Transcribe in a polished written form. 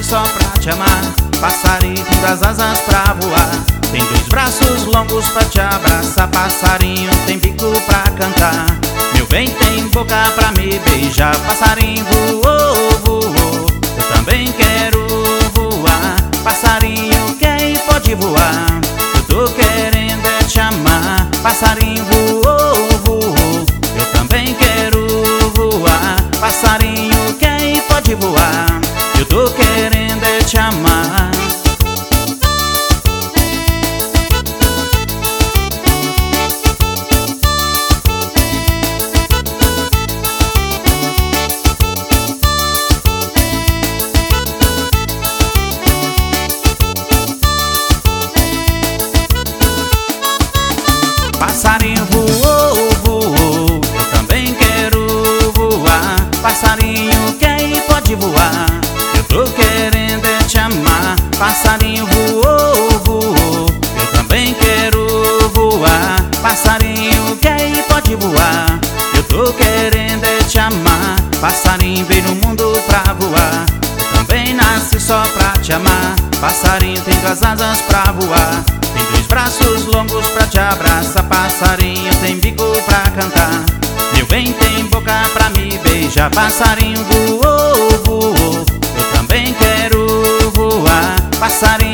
só pra te amar. Passarinho tem duas asas pra voar, tem dois braços longos pra te abraçar. Passarinho tem bico pra cantar, meu bem tem boca pra me beijar. Passarinho voou, voou, eu também quero voar. Passarinho quer e pode voar, eu tô querendo é te amar. Passarinho voou, voou, eu também quero voar. Passarinho quer e pode voar, eu tô querendo é te amar. Passarinho voou, voou, eu também quero voar. Passarinho quer e pode voar, eu tô querendo é te amar. Passarinho voou, voou, eu também quero voar. Passarinho quer e pode voar, eu tô querendo é te amar. Passarinho veio no mundo pra voar, eu também nasci só pra te amar. Passarinho tem duas asas pra voar, tem dois braços longos pra te abraçar. Passarinho tem bico pra cantar, meu bem tem boca pra me beijar. Passarinho voou, voou, eu também quero voar. Passarinho